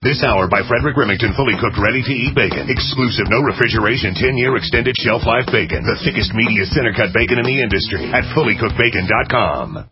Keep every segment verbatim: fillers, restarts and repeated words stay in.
This hour by Frederick Remington, fully cooked, ready-to-eat bacon. Exclusive, no refrigeration, ten-year extended shelf life bacon. The thickest, meatiest, center-cut bacon in the industry at fully cooked bacon dot com.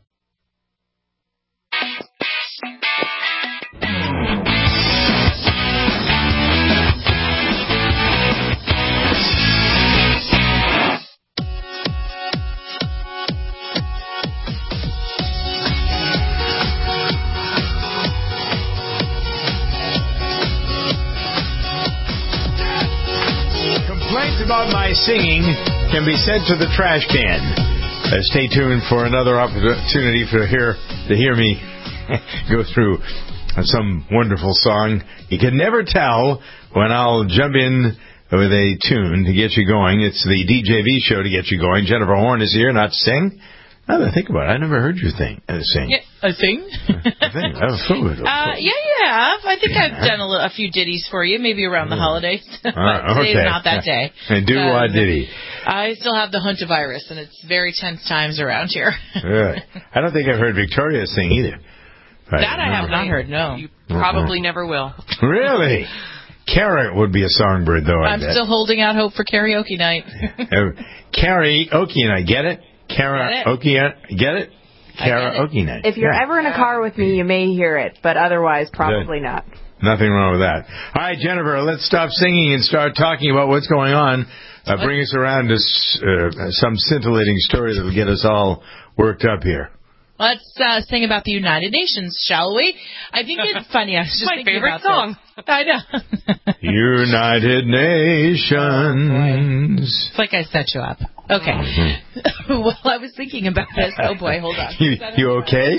About my singing can be sent to the trash can. Uh, stay tuned for another opportunity for hear to hear me go through some wonderful song. You can never tell when I'll jump in with a tune to get you going. It's the D J V show to get you going. Jennifer Horn is here, not to sing. Now that I think about it, I never heard you thing, uh, sing. Yeah, a sing? I think. uh, yeah, you have. I think I've done a, little, a few ditties for you, maybe around the holidays. Uh, okay. Today's not that day. And do what ditty? I still have the hantavirus, and it's very tense times around here. Really? I don't think I've heard Victoria sing either. That I have not heard, no. You probably uh-huh. never will. Really? Carrot would be a songbird, though, I I'm bet. still holding out hope for karaoke night. Karaoke night, get it? Karaoke, get it? Karaoke night. If you're yeah. ever in a car with me, you may hear it, but otherwise, probably Good. not. Nothing wrong with that. All right, Jennifer, let's stop singing and start talking about what's going on. Uh, bring us around to uh, some scintillating story that will get us all worked up here. Let's uh, sing about the United Nations, shall we? I think it's funny. I was just my thinking favorite about song. This. I know. United Nations. It's like I set you up. Okay. Mm-hmm. Well, I was thinking about this. Oh, boy, hold on. You, you okay?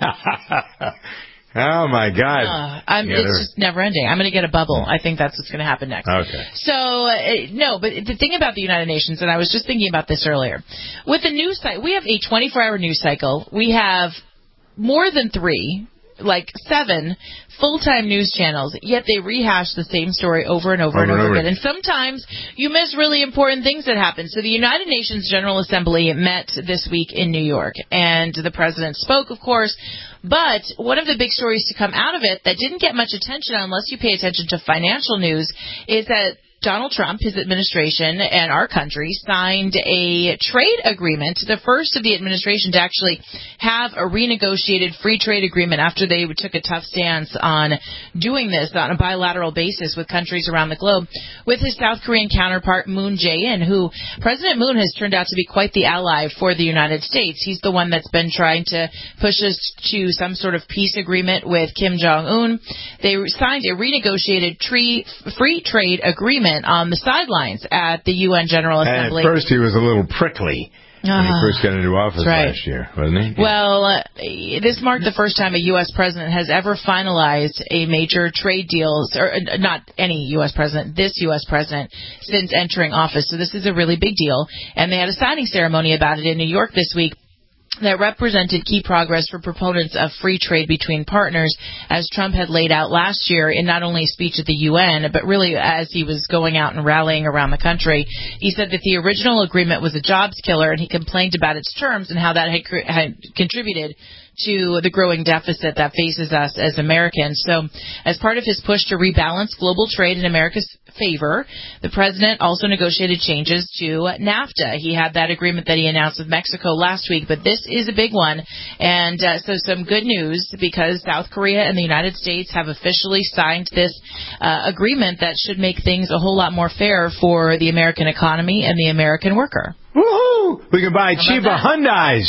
Oh, my God. Uh, I'm, it's her. just never ending. I'm going to get a bubble. I think that's what's going to happen next. Okay. So, uh, no, but the thing about the United Nations, and I was just thinking about this earlier, with the news cycle, we have a twenty-four hour news cycle. We have more than three, like seven full-time news channels, yet they rehash the same story over and over, over and over, over again. And sometimes you miss really important things that happen. So the United Nations General Assembly met this week in New York, and the president spoke, of course. But one of the big stories to come out of it that didn't get much attention unless you pay attention to financial news is that Donald Trump, his administration, and our country signed a trade agreement, the first of the administration to actually have a renegotiated free trade agreement after they took a tough stance on doing this on a bilateral basis with countries around the globe, with his South Korean counterpart, Moon Jae-in, who President Moon has turned out to be quite the ally for the United States. He's the one that's been trying to push us to some sort of peace agreement with Kim Jong-un. They signed a renegotiated tree, free trade agreement on the sidelines at the U N General Assembly. And at first he was a little prickly when uh, he first got into office right. last year, wasn't he? Yeah. Well, uh, this marked the first time a U S president has ever finalized a major trade deal, or uh, not any U S president, this U S president, since entering office. So this is a really big deal. And they had a signing ceremony about it in New York this week that represented key progress for proponents of free trade between partners, as Trump had laid out last year in not only a speech at the U N, but really as he was going out and rallying around the country. He said that the original agreement was a jobs killer, and he complained about its terms and how that had, had contributed to the growing deficit that faces us as Americans. So as part of his push to rebalance global trade in America's favor, the president also negotiated changes to NAFTA. He had that agreement that he announced with Mexico last week, but this is a big one. And uh, so some good news, because South Korea and the United States have officially signed this uh, agreement that should make things a whole lot more fair for the American economy and the American worker. Woohoo! We can buy cheaper Hyundais.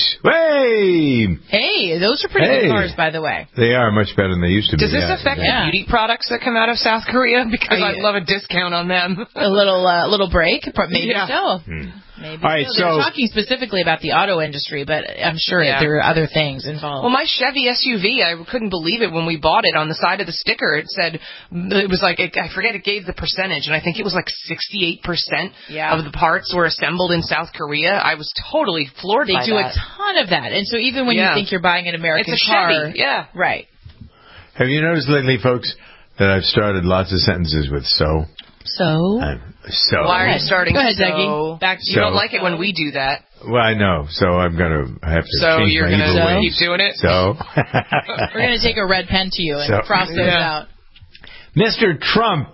Hey! Hey, those are pretty hey. good cars, by the way. They are much better than they used to Does be. Does this affect yeah. the beauty products that come out of South Korea? Because I'd love a discount on them. A little uh, little break? Maybe yeah. so. Hmm. Maybe All right, so. so They're talking specifically about the auto industry, but I'm sure yeah. there are other things involved. Well, my Chevy S U V, I couldn't believe it when we bought it. On the side of the sticker, it said, it was like, it, I forget, it gave the percentage, and I think it was like sixty-eight percent yeah. of the parts were assembled in South Korea. I was totally floored they by that. They do a ton of that, and so even when yeah. you think you're buying an American it's a car. Chevy. Yeah. Right. Have you noticed lately, folks, that I've started lots of sentences with so? So? Um, so. Why are you starting Go ahead, so? Dougie. Back you so. don't like it when we do that. Well, I know. So I'm going to have to so change you're my gonna evil so? ways. keep doing it? So. We're going to take a red pen to you and so. cross those yeah. out. Mister Trump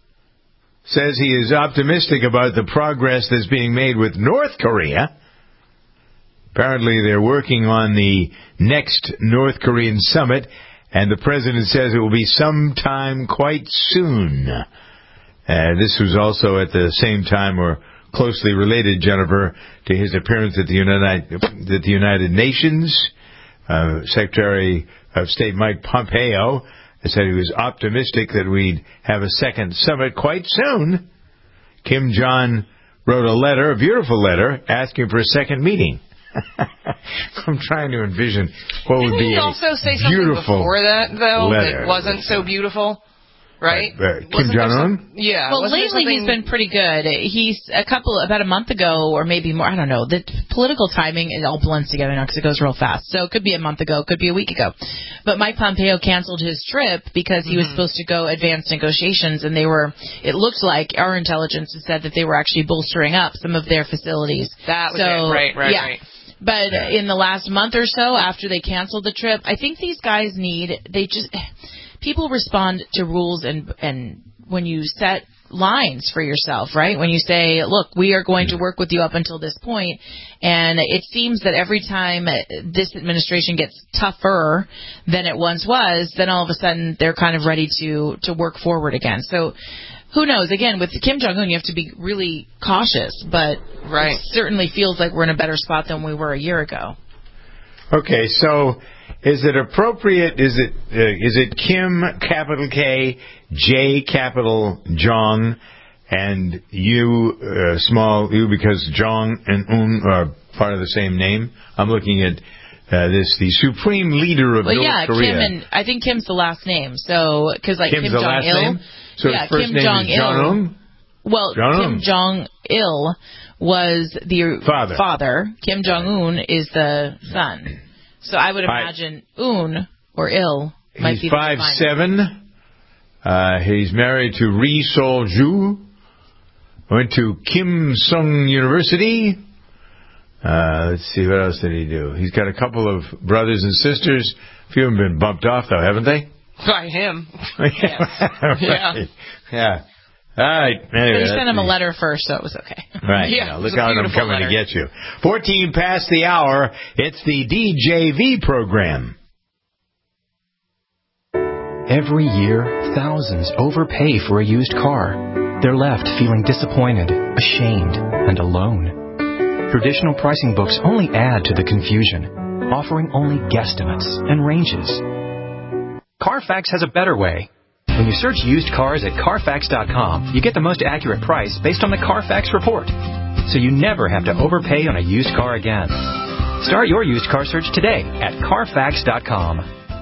says he is optimistic about the progress that's being made with North Korea. Apparently, they're working on the next North Korean summit, and the president says it will be sometime quite soon. Uh, this was also at the same time, or closely related, Jennifer, to his appearance at the United, at the United Nations. Uh, Secretary of State Mike Pompeo said he was optimistic that we'd have a second summit quite soon. Kim Jong wrote a letter, a beautiful letter, asking for a second meeting. I'm trying to envision what would Didn't be he a also say something beautiful before that, though, letter. that wasn't so beautiful? Right? Uh, uh, Kim Wasn't there Jong-un? some- Yeah. Well, wasn't there lately he's something- been pretty good. He's a couple, about a month ago, or maybe more, I don't know. The political timing, it all blends together now because it goes real fast. So it could be a month ago, it could be a week ago. But Mike Pompeo canceled his trip because he mm-hmm. was supposed to go advance negotiations, and they were, it looked like, our intelligence had said that they were actually bolstering up some of their facilities. That was so, it. Right, right, yeah. right. But yeah. in the last month or so, after they canceled the trip, I think these guys need, they just, people respond to rules and, and when you set lines for yourself, right? When you say, look, we are going to work with you up until this point, and it seems that every time this administration gets tougher than it once was, then all of a sudden they're kind of ready to, to work forward again. So who knows? Again, with Kim Jong-un, you have to be really cautious, but right. it certainly feels like we're in a better spot than we were a year ago. Okay, so is it appropriate, is it uh, is it Kim, capital K, J, capital Jong, and U, uh, small U, because Jong and Un are part of the same name? I'm looking at uh, this, the supreme leader of well, North yeah, Korea. Kim and, I think Kim's the last name, so, because like Kim's Kim the last Jong-il. name? So yeah, his first Kim name Jong-il. is Jong-un? Well, Jong-un. Kim Jong-il was the father. father. Kim Jong-un is the son. So I would imagine I, Un or Il might he's be the five seven. Uh, he's married to Ri Sol-ju. Went to Kim Sung University. Uh, let's see, what else did he do? He's got a couple of brothers and sisters. A few of them have been bumped off, though, haven't they? By him. Yes. right. Yeah. Yeah. All right. Anyway, but he sent him a the... letter first, so it was okay. Right. Yeah, Now, look out, I'm coming letter. to get you. fourteen past the hour. It's the D J V program. Every year, thousands overpay for a used car. They're left feeling disappointed, ashamed, and alone. Traditional pricing books only add to the confusion, offering only guesstimates and ranges. Carfax has a better way. When you search used cars at Carfax dot com, you get the most accurate price based on the Carfax report. So you never have to overpay on a used car again. Start your used car search today at Carfax dot com.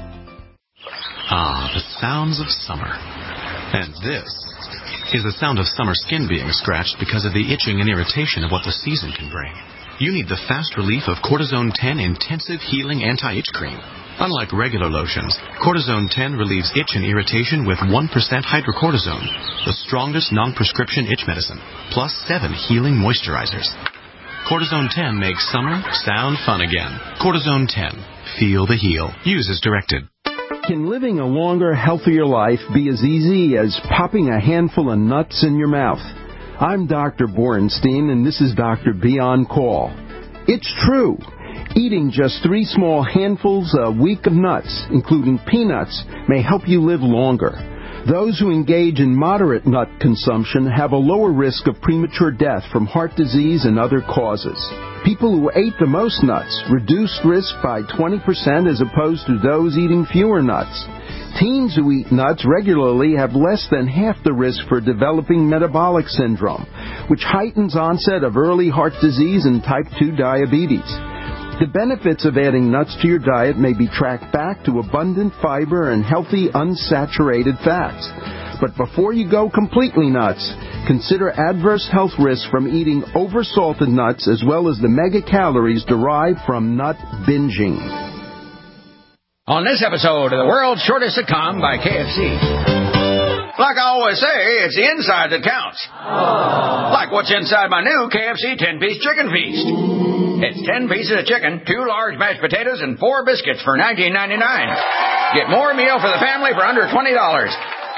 Ah, the sounds of summer. And this is the sound of summer skin being scratched because of the itching and irritation of what the season can bring. You need the fast relief of Cortisone ten Intensive Healing Anti-Itch Cream. Unlike regular lotions, Cortisone ten relieves itch and irritation with one percent hydrocortisone, the strongest non-prescription itch medicine, plus seven healing moisturizers. Cortisone ten makes summer sound fun again. Cortisone ten. Feel the heal. Use as directed. Can living a longer, healthier life be as easy as popping a handful of nuts in your mouth? I'm Doctor Borenstein, and this is Doctor B on Call. It's true. Eating just three small handfuls a week of nuts, including peanuts, may help you live longer. Those who engage in moderate nut consumption have a lower risk of premature death from heart disease and other causes. People who ate the most nuts reduced risk by twenty percent as opposed to those eating fewer nuts. Teens who eat nuts regularly have less than half the risk for developing metabolic syndrome, which heightens onset of early heart disease and type two diabetes. The benefits of adding nuts to your diet may be tracked back to abundant fiber and healthy unsaturated fats. But before you go completely nuts, consider adverse health risks from eating oversalted nuts as well as the megacalories derived from nut binging. On this episode of the world's shortest sitcom by K F C. Like I always say, it's the inside that counts. Aww. Like what's inside my new K F C ten-piece chicken feast. It's ten pieces of chicken, two large mashed potatoes, and four biscuits for nineteen ninety-nine. Get more meal for the family for under twenty dollars.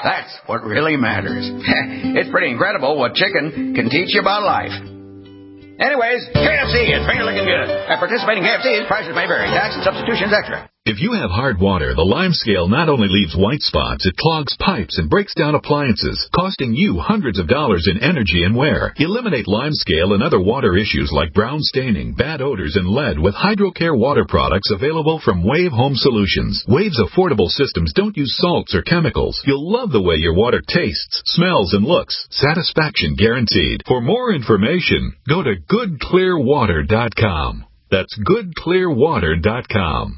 That's what really matters. It's pretty incredible what chicken can teach you about life. Anyways, K F C, it's finger looking good. At participating K F Cs, prices may vary. Tax and substitutions extra. If you have hard water, the Lime Scale not only leaves white spots, it clogs pipes and breaks down appliances, costing you hundreds of dollars in energy and wear. Eliminate Lime Scale and other water issues like brown staining, bad odors, and lead with HydroCare water products available from Wave Home Solutions. Wave's affordable systems don't use salts or chemicals. You'll love the way your water tastes, smells, and looks. Satisfaction guaranteed. For more information, go to good clear water dot com. That's good clear water dot com.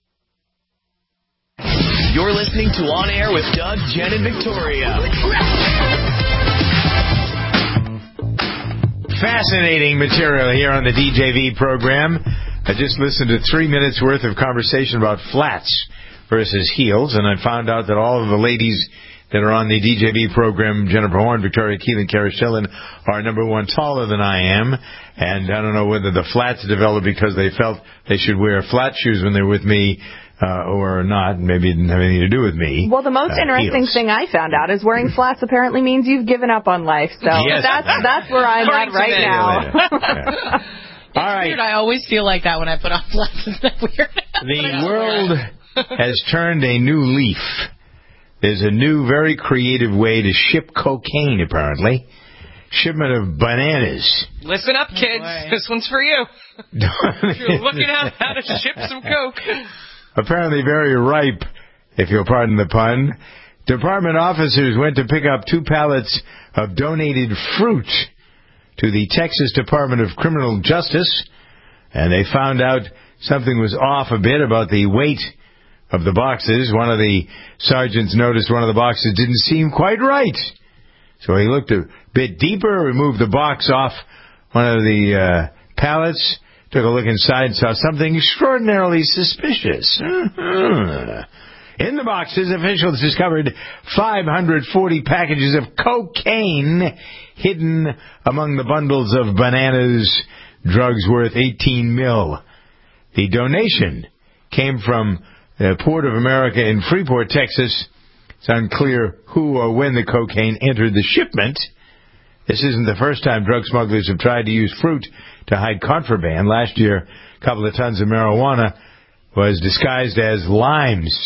You're listening to On Air with Doug, Jen, and Victoria. Fascinating material here on the D J V program. I just listened to three minutes worth of conversation about flats versus heels, and I found out that all of the ladies that are on the D J V program, Jennifer Horn, Victoria Keelan, Kara Schillen, are number one taller than I am, and I don't know whether the flats developed because they felt they should wear flat shoes when they're with me, Uh, or not. Maybe it didn't have anything to do with me. Well, the most uh, interesting heels. thing I found out is wearing flats apparently means you've given up on life. So yes. that's that's where I'm at right now. Yeah. All right. Weird. I always feel like that when I put on flats. Isn't that weird? The world has turned a new leaf. There's a new, very creative way to ship cocaine, apparently. Shipment of bananas. Listen up, kids. Oh, this one's for you. If you're looking at how to ship some coke. Apparently very ripe, if you'll pardon the pun. Department officers went to pick up two pallets of donated fruit to the Texas Department of Criminal Justice, and they found out something was off a bit about the weight of the boxes. One of the sergeants noticed one of the boxes didn't seem quite right. So he looked a bit deeper, removed the box off one of the uh, pallets, took a look inside and saw something extraordinarily suspicious. In the boxes, officials discovered five hundred forty packages of cocaine hidden among the bundles of bananas, drugs worth eighteen mil. The donation came from the Port of America in Freeport, Texas. It's unclear who or when the cocaine entered the shipment. This isn't the first time drug smugglers have tried to use fruit to hide contraband. Last year, a couple of tons of marijuana was disguised as limes.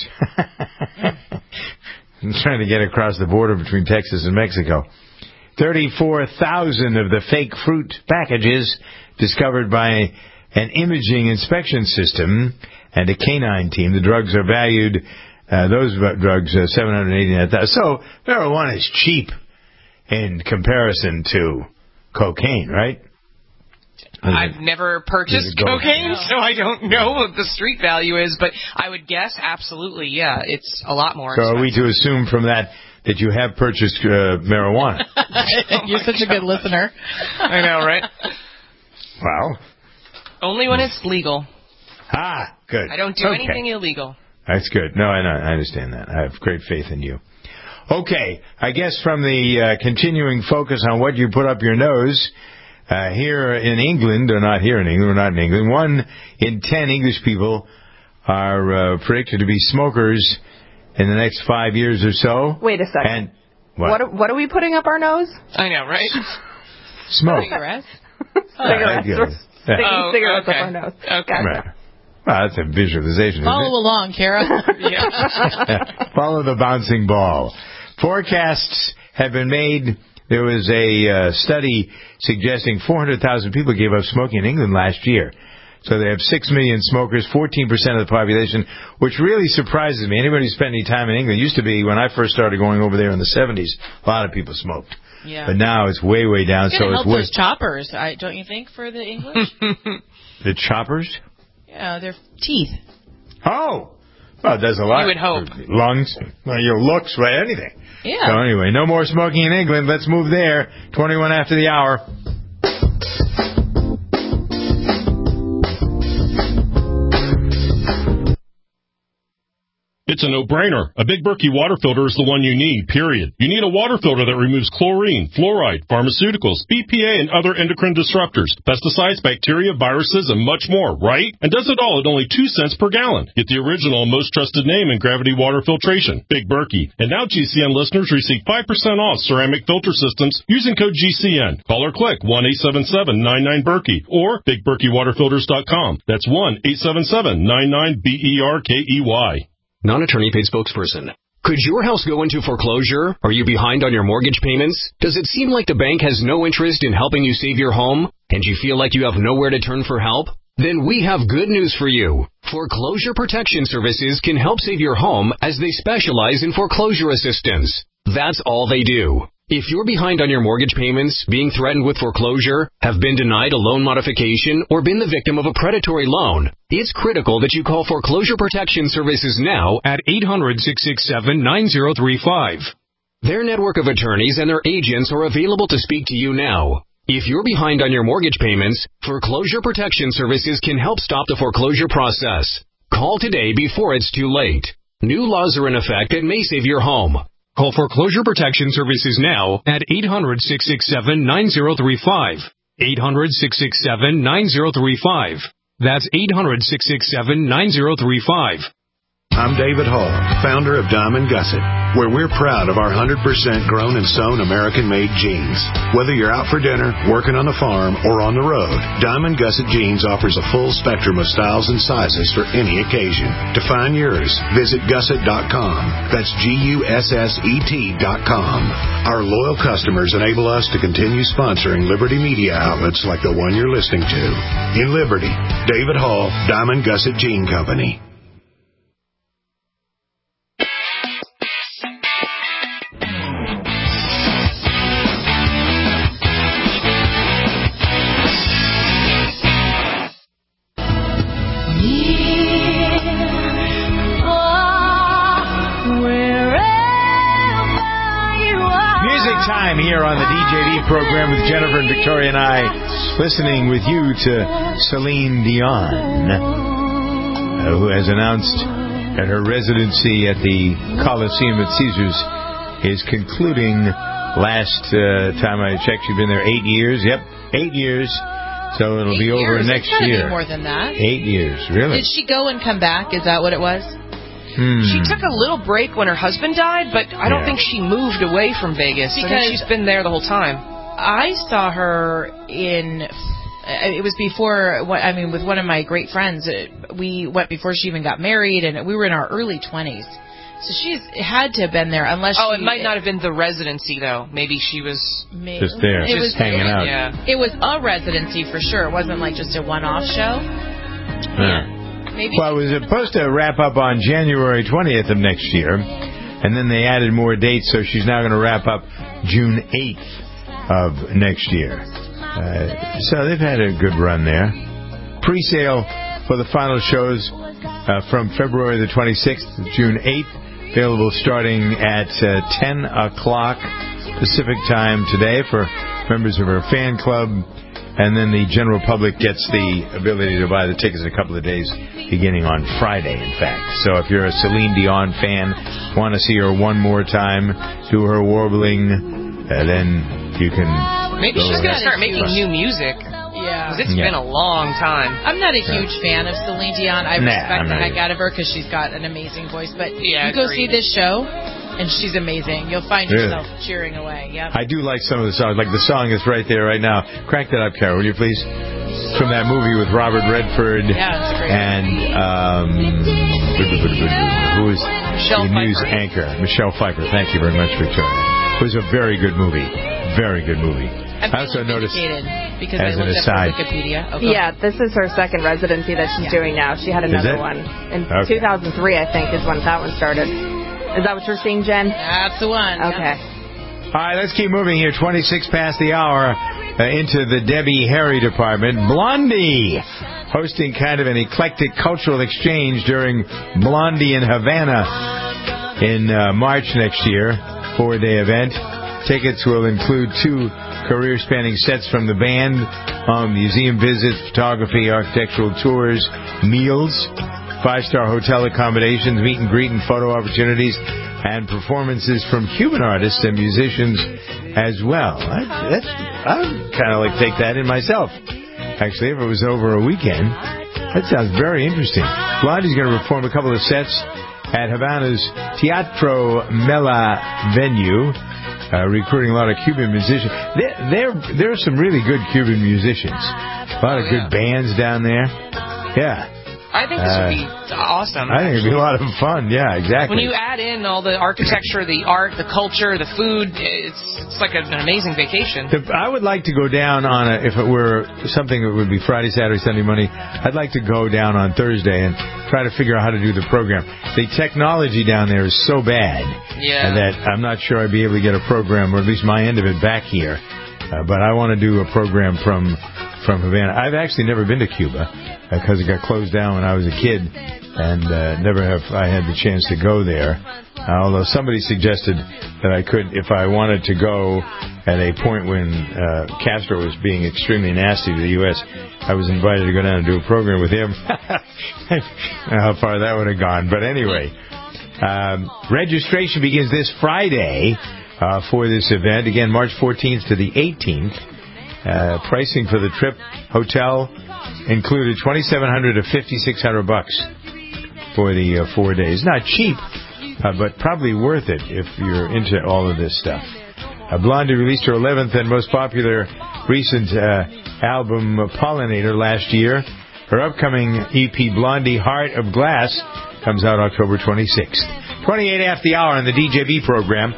Trying to get across the border between Texas and Mexico. thirty-four thousand of the fake fruit packages discovered by an imaging inspection system and a canine team. The drugs are valued, uh, those drugs, uh, seven hundred eighty-nine thousand dollars. So marijuana is cheap in comparison to cocaine, right? I've never purchased cocaine, so I don't know what the street value is, but I would guess absolutely, yeah, it's a lot more So expensive. are we to assume from that that you have purchased uh, marijuana? oh You're such God. a good listener. I know, right? Well. Only when it's legal. Ah, good. I don't do okay. anything illegal. That's good. No, I know. I understand that. I have great faith in you. Okay, I guess from the uh, continuing focus on what you put up your nose, uh, here in England, or not here in England, we're not in England, one in ten English people are uh, predicted to be smokers in the next five years or so. Wait a second. And what? What, what are we putting up our nose? I know, right? Smoke. Cigarettes? Cigarettes. We're sticking oh, cigarettes okay. up our nose. Okay. Right. Well, that's a visualization, Follow isn't it? along, Kara. yeah. Follow the bouncing ball. Forecasts have been made. There was a uh, study suggesting four hundred thousand people gave up smoking in England last year. So they have six million smokers, fourteen percent of the population, which really surprises me. Anybody who spent any time in England, used to be, when I first started going over there in the seventies, a lot of people smoked. Yeah. But now it's way, way down. It's so going to it's help way... those choppers, I, don't you think, for the English? The choppers? Yeah, their teeth. Oh! Well, it does a lot. You would hope. Lungs, well, your looks, right, anything. Yeah. So anyway, no more smoking in England. Let's move there. twenty-one after the hour. It's It's a no-brainer. A Big Berkey water filter is the one you need, period. You need a water filter that removes chlorine, fluoride, pharmaceuticals, B P A, and other endocrine disruptors, pesticides, bacteria, viruses, and much more, right? And does it all at only two cents per gallon. Get the original and most trusted name in gravity water filtration, Big Berkey. And now G C N listeners receive five percent off ceramic filter systems using code G C N. Call or click one eight seven seven nine nine Berkey or big berkey water filters dot com. That's one eight seven seven nine nine B E R K E Y. Non-attorney paid spokesperson. Could your house go into foreclosure? Are you behind on your mortgage payments? Does it seem like the bank has no interest in helping you save your home? And you feel like you have nowhere to turn for help? Then we have good news for you. Foreclosure Protection Services can help save your home as they specialize in foreclosure assistance. That's all they do. If you're behind on your mortgage payments, being threatened with foreclosure, have been denied a loan modification, or been the victim of a predatory loan, it's critical that you call Foreclosure Protection Services now at eight hundred, six six seven, nine zero three five. Their network of attorneys and their agents are available to speak to you now. If you're behind on your mortgage payments, Foreclosure Protection Services can help stop the foreclosure process. Call today before it's too late. New laws are in effect that may save your home. Call Foreclosure Protection Services now at eight hundred, six six seven, nine zero three five. eight hundred, six six seven, nine zero three five. That's eight hundred, six six seven, nine zero three five. I'm David Hall, founder of Diamond Gusset, where we're proud of our one hundred percent grown and sewn American-made jeans. Whether you're out for dinner, working on the farm, or on the road, Diamond Gusset Jeans offers a full spectrum of styles and sizes for any occasion. To find yours, visit gusset dot com. That's G U S S E T dot com. Our loyal customers enable us to continue sponsoring Liberty media outlets like the one you're listening to. In Liberty, David Hall, Diamond Gusset Jean Company. Time here on the D J D program with Jennifer and Victoria and I, listening with you to Celine Dion, uh, who has announced that her residency at the Coliseum at Caesars is concluding. Last uh, time I checked, she'd been there eight years. Yep, eight years. So it'll eight be over years. next It's gotta year. Be more than that. Eight years, really. Did she go and come back? Is that what it was? Hmm. She took a little break when her husband died, but I don't Yeah. think she moved away from Vegas. Because I think she's been there the whole time. I saw her in. It was before. I mean, with one of my great friends. We went before she even got married, and we were in our early twenties. So she's had to have been there, unless. Oh, she, it might not have been the residency though. Maybe she was maybe, just there, it just was, hanging out. Yeah. It was a residency for sure. It wasn't like just a one-off show. Yeah. Maybe well, it was supposed to wrap up on January twentieth of next year, and then they added more dates, so she's now going to wrap up June eighth of next year. Uh, so they've had a good run there. Pre-sale for the final shows uh, from February the twenty-sixth to June eighth, available starting at uh, ten o'clock Pacific time today for members of her fan club. And then the general public gets the ability to buy the tickets in a couple of days, beginning on Friday, in fact. So if you're a Celine Dion fan, want to see her one more time, do her warbling, uh, then you can... Maybe she's going to start making Trust. new music. Yeah. Because it's Yeah. been a long time. I'm not a huge fan of Celine Dion. I Nah, respect I'm the not heck either. out of her because she's got an amazing voice. But Yeah, you go agreed. see this show, and she's amazing. You'll find Really? yourself cheering away. Yep. I do like some of the songs. Like the song is right there right now. Crank that up, Carol, will you please? From that movie with Robert Redford. Yeah, it's great. And um, who is Michelle the news Pfeiffer. anchor? Michelle Pfeiffer. Thank you very much, Victoria. It was a very good movie. Very good movie. I'm I also feeling noticed, vindicated because as I an looked aside- up her Wikipedia. Oh, go Yeah, this is her second residency that she's doing now. She had another it? one. In Okay. two thousand three, I think, is when that one started. Is that what you're seeing, Jen? That's the one. Okay. all right, let's keep moving here. twenty-six past the hour uh, into the Debbie Harry department. Blondie hosting kind of an eclectic cultural exchange during Blondie in Havana in uh, March next year. Four-day event. Tickets will include two career-spanning sets from the band, um, museum visits, photography, architectural tours, meals. five-star hotel accommodations, meet and greet and photo opportunities, and performances from Cuban artists and musicians as well. I, that's, I would kind of like take that in myself. Actually, if it was over a weekend, that sounds very interesting. Blondie's going to perform a couple of sets at Havana's Teatro Mela venue, uh, recruiting a lot of Cuban musicians. There, there, there are some really good Cuban musicians. A lot of oh, good yeah. bands down there. Yeah. I think this uh, would be awesome. I think it'd be a lot of fun. Yeah, exactly. When you add in all the architecture, the art, the culture, the food, it's it's like an amazing vacation. The, I would like to go down on a, if it were something that would be Friday, Saturday, Sunday, Monday, I'd like to go down on Thursday and try to figure out how to do the program. The technology down there is so bad yeah. that I'm not sure I'd be able to get a program, or at least my end of it, back here. Uh, but I want to do a program from from Havana. I've actually never been to Cuba because uh, it got closed down when I was a kid, and uh, never have I had the chance to go there. Uh, although somebody suggested that I could, if I wanted to go at a point when uh, Castro was being extremely nasty to the U S, I was invited to go down and do a program with him. How far that would have gone. But anyway, um, registration begins this Friday uh, for this event. Again, March fourteenth to the eighteenth. Uh, pricing for the trip, hotel included twenty-seven hundred to fifty-six hundred bucks for the uh, four days. Not cheap, uh, but probably worth it if you're into all of this stuff. Uh, Blondie released her eleventh and most popular recent uh, album, Pollinator, last year. Her upcoming E P, Blondie Heart of Glass, comes out October twenty-sixth. twenty-eight after the hour on the D J B program.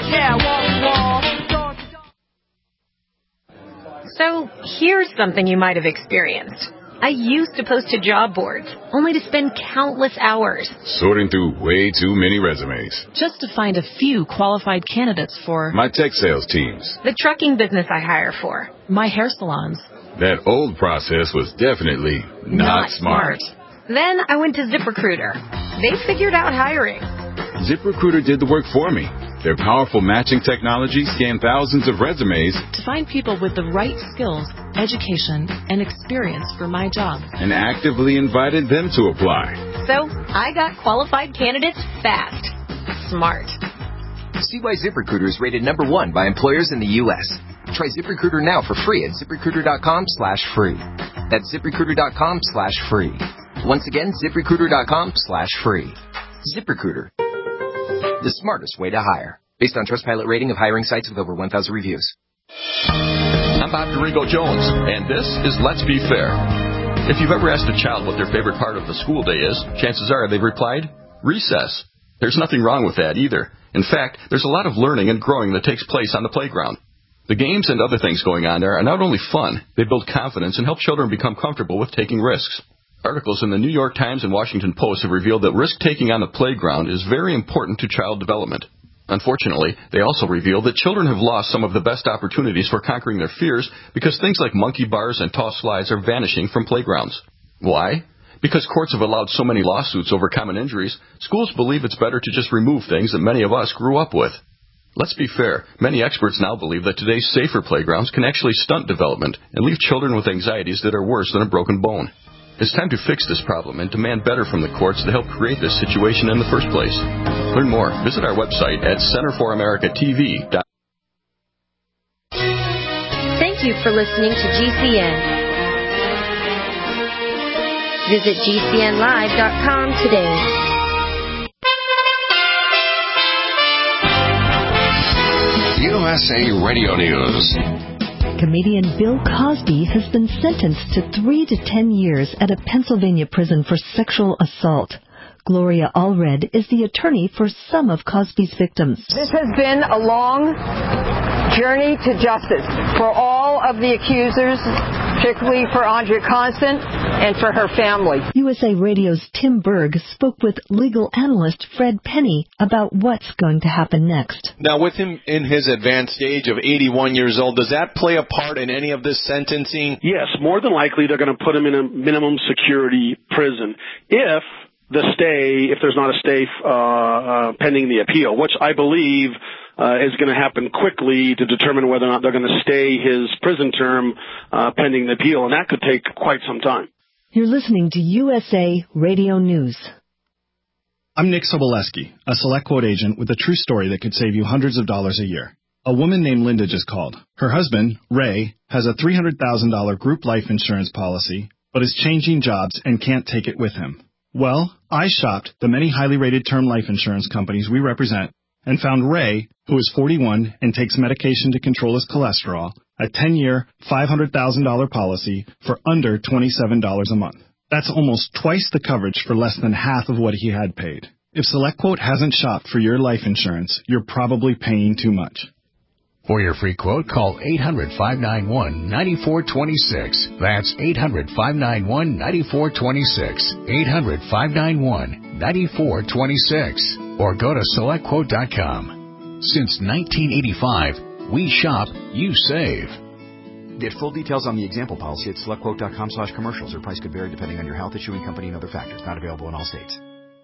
So, here's something you might have experienced. I used to post to job boards, only to spend countless hours sorting through way too many resumes just to find a few qualified candidates for my tech sales teams, the trucking business I hire for, my hair salons. That old process was definitely not, not smart. smart. Then I went to ZipRecruiter. They figured out hiring. ZipRecruiter did the work for me. Their powerful matching technology scanned thousands of resumes to find people with the right skills, education, and experience for my job, and actively invited them to apply. So I got qualified candidates fast. Smart. See why ZipRecruiter is rated number one by employers in the U S Try ZipRecruiter now for free at ZipRecruiter.com slash free. That's ZipRecruiter.com slash free. Once again, ZipRecruiter.com slash free. ZipRecruiter, the smartest way to hire. Based on Trustpilot rating of hiring sites with over one thousand reviews. I'm Bob Dorigo Jones, and this is Let's Be Fair. If you've ever asked a child what their favorite part of the school day is, chances are they've replied, recess. There's nothing wrong with that either. In fact, there's a lot of learning and growing that takes place on the playground. The games and other things going on there are not only fun, they build confidence and help children become comfortable with taking risks. Articles in the New York Times and Washington Post have revealed that risk-taking on the playground is very important to child development. Unfortunately, they also reveal that children have lost some of the best opportunities for conquering their fears because things like monkey bars and tall slides are vanishing from playgrounds. Why? Because courts have allowed so many lawsuits over common injuries, schools believe it's better to just remove things that many of us grew up with. Let's be fair, many experts now believe that today's safer playgrounds can actually stunt development and leave children with anxieties that are worse than a broken bone. It's time to fix this problem and demand better from the courts to help create this situation in the first place. Learn more. Visit our website at Center for America T V. Thank you for listening to G C N. Visit G C N live dot com today. U S A Radio News. Comedian Bill Cosby has been sentenced to three to ten years at a Pennsylvania prison for sexual assault. Gloria Allred is the attorney for some of Cosby's victims. This has been a long journey to justice for all of the accusers, particularly for Andrea Constant and for her family. U S A Radio's Tim Berg spoke with legal analyst Fred Penny about what's going to happen next. Now, with him in his advanced age of eighty-one years old, does that play a part in any of this sentencing? Yes, more than likely they're going to put him in a minimum security prison if the stay, if there's not a stay uh, uh, pending the appeal, which I believe uh, is going to happen quickly to determine whether or not they're going to stay his prison term uh, pending the appeal, and that could take quite some time. You're listening to U S A Radio News. I'm Nick Soboleski, a SelectQuote agent with a true story that could save you hundreds of dollars a year. A woman named Linda just called. Her husband, Ray, has a three hundred thousand dollars group life insurance policy, but is changing jobs and can't take it with him. Well, I shopped the many highly rated term life insurance companies we represent and found Ray, who is forty-one and takes medication to control his cholesterol, a ten-year, five hundred thousand dollars policy for under twenty-seven dollars a month. That's almost twice the coverage for less than half of what he had paid. If SelectQuote hasn't shopped for your life insurance, you're probably paying too much. For your free quote, call eight hundred, five nine one, nine four two six. That's eight hundred, five nine one, nine four two six. eight hundred, five nine one, nine four two six. Or go to select quote dot com. Since nineteen eighty-five, we shop, you save. Get full details on the example policy at select quote dot com slash commercials. Or price could vary depending on your health, issuing company, and other factors. Not available in all states.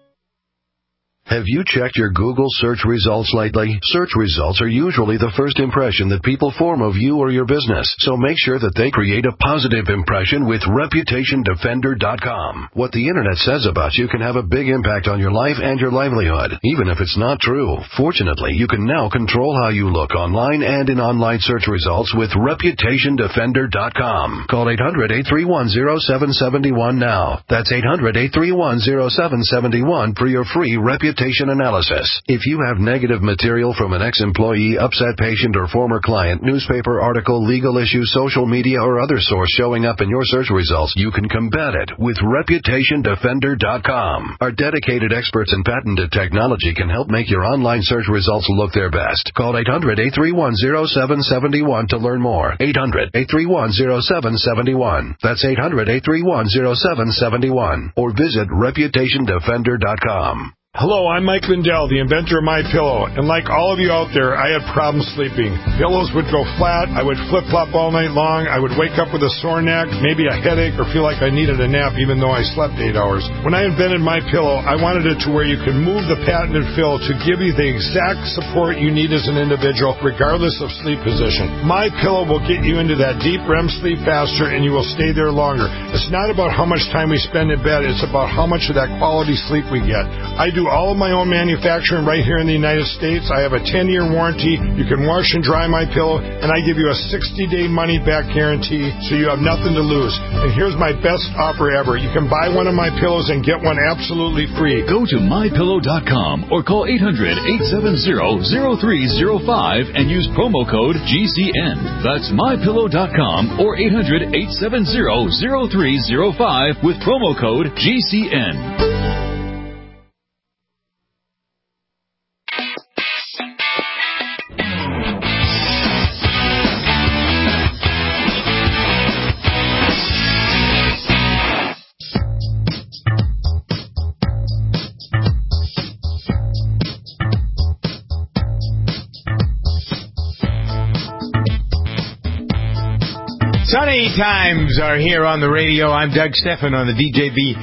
Have you checked your Google search results lately? Search results are usually the first impression that people form of you or your business, so make sure that they create a positive impression with reputation defender dot com. What the Internet says about you can have a big impact on your life and your livelihood, even if it's not true. Fortunately, you can now control how you look online and in online search results with reputation defender dot com. Call eight hundred, eight three one, zero seven seven one now. That's eight hundred, eight three one, zero seven seven one for your free reputation analysis. If you have negative material from an ex-employee, upset patient, or former client, newspaper article, legal issue, social media, or other source showing up in your search results, you can combat it with reputation defender dot com. Our dedicated experts in patented technology can help make your online search results look their best. Call eight hundred, eight three one, zero seven seven one to learn more. eight hundred, eight three one, zero seven seven one. That's eight hundred, eight three one, zero seven seven one. Or visit reputation defender dot com. Hello, I'm Mike Lindell, the inventor of MyPillow, and like all of you out there, I had problems sleeping. Pillows would go flat, I would flip-flop all night long, I would wake up with a sore neck, maybe a headache, or feel like I needed a nap even though I slept eight hours. When I invented MyPillow, I wanted it to where you could move the patented fill to give you the exact support you need as an individual, regardless of sleep position. MyPillow will get you into that deep R E M sleep faster, and you will stay there longer. It's not about how much time we spend in bed, it's about how much of that quality sleep we get. I do all of my own manufacturing right here in the United States. I have a ten-year warranty. You can wash and dry my pillow, and I give you a sixty-day money-back guarantee, so you have nothing to lose. And here's my best offer ever. You can buy one of my pillows and get one absolutely free. Go to my pillow dot com or call eight hundred, eight seven zero, zero three zero five and use promo code G C N. That's my pillow dot com or eight hundred, eight seven zero, zero three zero five with promo code G C N. Sunny times are here on the radio. I'm Doug Stephan on the D J V.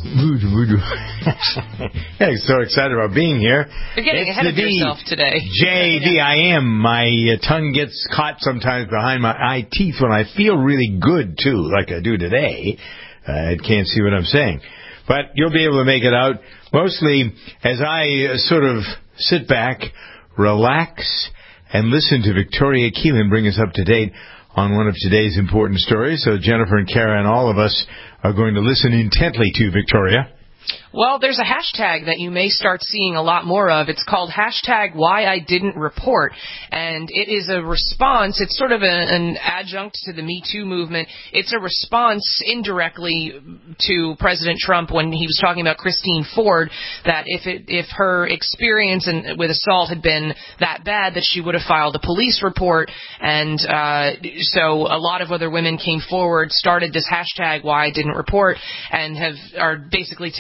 I'm so excited about being here. You're getting it's ahead of D- yourself today. J V, I am. My uh, tongue gets caught sometimes behind my eye teeth when I feel really good, too, like I do today. Uh, I can't see what I'm saying. But you'll be able to make it out, mostly as I uh, sort of sit back, relax, and listen to Victoria Keelan bring us up to date on one of today's important stories. So Jennifer and Kara and all of us are going to listen intently to Victoria. Well, there's a hashtag that you may start seeing a lot more of. It's called hashtag Why I Didn't Report, and it is a response. It's sort of a, an adjunct to the Me Too movement. It's a response indirectly to President Trump when he was talking about Christine Ford, that if it, if her experience in, with assault had been that bad, that she would have filed a police report. And uh, so a lot of other women came forward, started this hashtag Why I Didn't Report, and have are basically telling their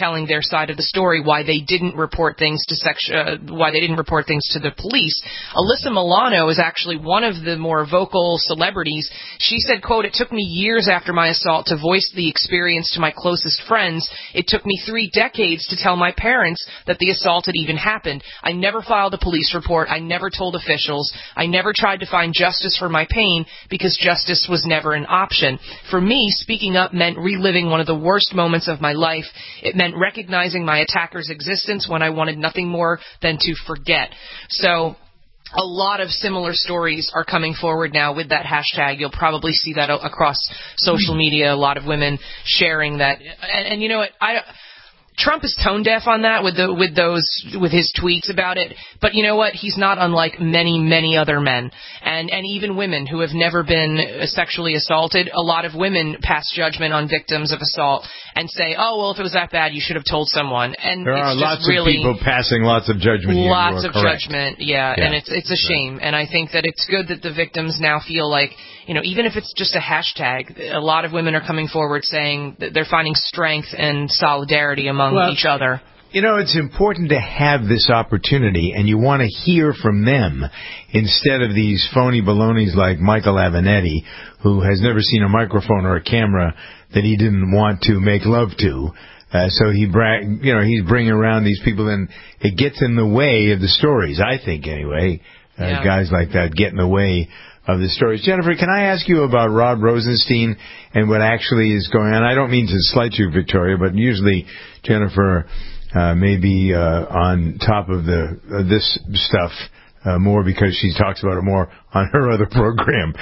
their side of the story, why they didn't report things to section, uh, why they didn't report things to the police. Alyssa Milano is actually one of the more vocal celebrities. She said, quote, "It took me years after my assault to voice the experience to my closest friends. It took me three decades to tell my parents that the assault had even happened. I never filed a police report. I never told officials. I never tried to find justice for my pain because justice was never an option. For me, speaking up meant reliving one of the worst moments of my life. It meant recognizing my attacker's existence when I wanted nothing more than to forget." So a lot of similar stories are coming forward now with that hashtag. You'll probably see that across social media, a lot of women sharing that. And, and you know what? I... Trump is tone deaf on that with the with those with his tweets about it, but you know what? He's not unlike many many other men, and and even women who have never been sexually assaulted. A lot of women pass judgment on victims of assault and say, "Oh well, if it was that bad, you should have told someone." And there it's are just lots really, of people passing lots of judgment. Here. Lots of correct. judgment, yeah, yeah, and it's it's a shame. And I think that it's good that the victims now feel like, you know, even if it's just a hashtag, a lot of women are coming forward saying that they're finding strength and solidarity among well, each other. You know, it's important to have this opportunity, and you want to hear from them instead of these phony balonies like Michael Avenatti, who has never seen a microphone or a camera that he didn't want to make love to. Uh, so he, bra- you know, he's bringing around these people, and it gets in the way of the stories. I think, anyway, uh, yeah. guys like that get in the way of the stories. Jennifer, can I ask you about Rod Rosenstein and what actually is going on? I don't mean to slight you, Victoria, but usually Jennifer uh, may be uh, on top of the uh, this stuff uh, more because she talks about it more on her other program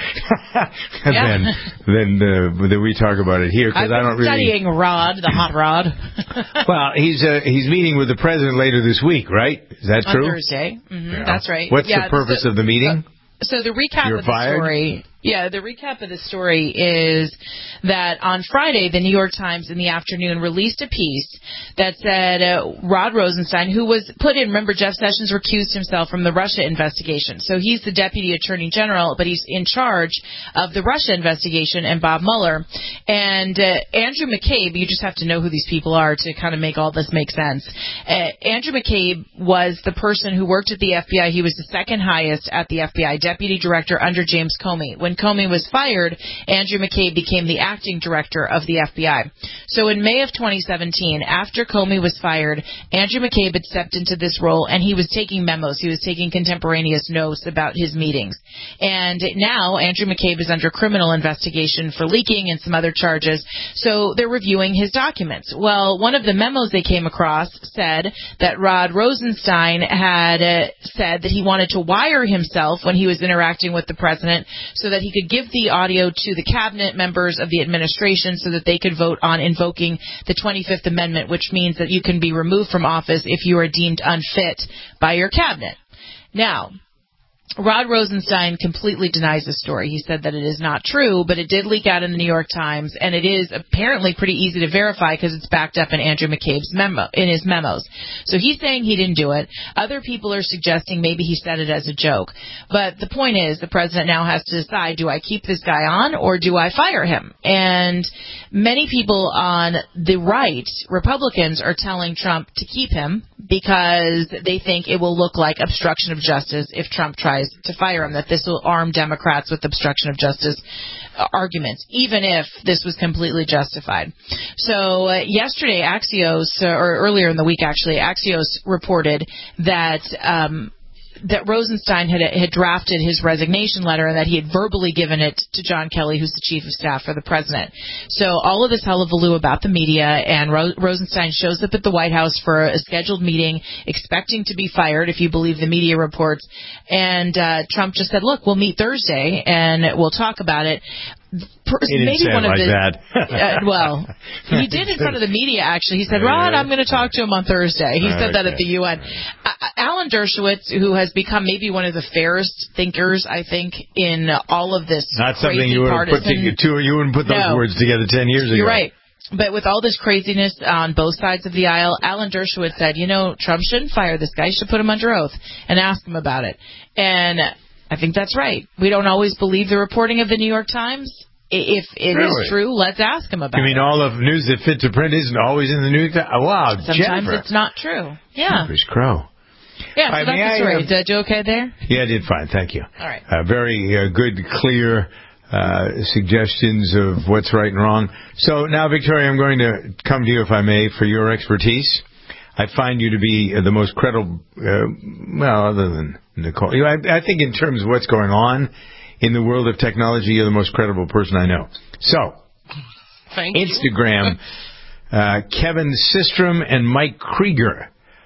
than than uh, that we talk about it here. Because I don't really studying Rod, the hot Rod. Well, he's uh, he's meeting with the president later this week, right? Is that on true? Thursday. Mm-hmm, yeah. That's right. What's yeah, the purpose so, of the meeting? Uh, So the recap You're of the fired? story, yeah, the recap of the story is that on Friday, the New York Times in the afternoon released a piece that said uh, Rod Rosenstein, who was put in, remember Jeff Sessions recused himself from the Russia investigation. So he's the Deputy Attorney General, but he's in charge of the Russia investigation and Bob Mueller. And uh, Andrew McCabe, you just have to know who these people are to kind of make all this make sense. Uh, Andrew McCabe was the person who worked at the F B I. He was the second highest at the F B I, Deputy Director under James Comey. When Comey was fired, Andrew McCabe became the acting director of the F B I. So in May of twenty seventeen, after Comey was fired, Andrew McCabe had stepped into this role, and he was taking memos. He was taking contemporaneous notes about his meetings. And now Andrew McCabe is under criminal investigation for leaking and some other charges. So they're reviewing his documents. Well, one of the memos they came across said that Rod Rosenstein had uh, said that he wanted to wire himself when he was interacting with the president so that he could give the audio to the cabinet members of the administration so that they could vote on invoking the twenty-fifth Amendment, which means that you can be removed from office if you are deemed unfit by your cabinet. Now, Rod Rosenstein completely denies the story. He said that it is not true, but it did leak out in the New York Times, and it is apparently pretty easy to verify because it's backed up in Andrew McCabe's memo, in his memos. So he's saying he didn't do it. Other people are suggesting maybe he said it as a joke. But the point is, the president now has to decide, do I keep this guy on or do I fire him? And many people on the right, Republicans, are telling Trump to keep him because they think it will look like obstruction of justice if Trump tries to fire him, that this will arm Democrats with obstruction of justice uh, arguments, even if this was completely justified. So uh, yesterday, Axios, uh, or earlier in the week actually, Axios reported that um, that Rosenstein had had drafted his resignation letter and that he had verbally given it to John Kelly, who's the chief of staff for the president. So all of this hullabaloo about the media, and Ro- Rosenstein shows up at the White House for a scheduled meeting, expecting to be fired, if you believe the media reports. And uh, Trump just said, look, we'll meet Thursday and we'll talk about it. He didn't Maybe say one it of like the, that. uh, well, he did in front of the media, actually. He said, Rod, I'm going to talk to him on Thursday. He said that at the U N. Uh, Alan Dershowitz, who has become maybe one of the fairest thinkers, I think, in all of this Not crazy something you would have put, partisan... to, you wouldn't put those No. words together ten years ago. You're right. But with all this craziness on both sides of the aisle, Alan Dershowitz said, you know, Trump shouldn't fire this guy. He should put him under oath and ask him about it. And I think that's right. We don't always believe the reporting of the New York Times, if it Really? is true, let's ask him about You mean it. all of news that fit to print isn't always in the news? Oh, wow, Sometimes Jennifer. it's not true. Yeah. Jeepers Crow. Yeah, so All right, that's may the I, story. um, Did you okay there? Yeah, I did fine. Thank you. All right. Uh, very uh, good, clear uh, suggestions of what's right and wrong. So now, Victoria, I'm going to come to you, if I may, for your expertise. I find you to be uh, the most credible, uh, well, other than Nicole. You know, I, I think in terms of what's going on in the world of technology, you're the most credible person I know. So, Thank Instagram, uh, Kevin Systrom and Mike Krieger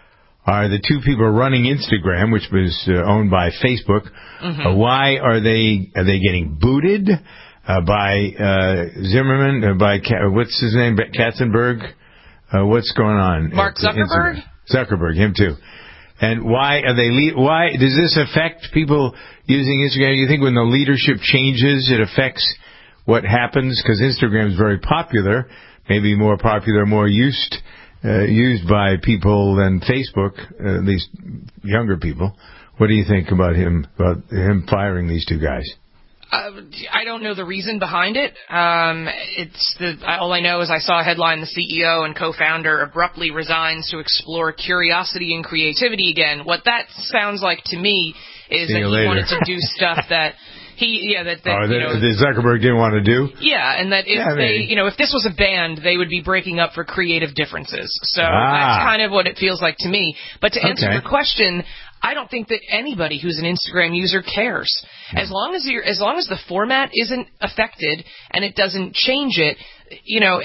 are the two people running Instagram, which was uh, owned by Facebook. Mm-hmm. Uh, why are they are they getting booted uh, by uh, Zimmerman? Uh, by Ka- what's his name? Katzenberg. Uh, what's going on? Mark at Zuckerberg? Instagram? Zuckerberg, him too. And why are they? Le- why does this affect people using Instagram? You think when the leadership changes, it affects what happens? Because Instagram is very popular, maybe more popular, more used uh, used by people than Facebook, uh, at least younger people. What do you think about him about him firing these two guys? Uh, I don't know the reason behind it. Um, it's the all I know is I saw a headline: the C E O and co-founder abruptly resigns to explore curiosity and creativity again. What that sounds like to me is See that you he later. wanted to do stuff that he, yeah, that, that Oh, you that, know, that Zuckerberg didn't want to do? yeah, and that if Yeah, they, maybe. you know, if this was a band, they would be breaking up for creative differences. So Ah. that's kind of what it feels like to me. But to answer Okay. your question, I don't think that anybody who's an Instagram user cares. As long as you're, as long as the format isn't affected and it doesn't change it, you know,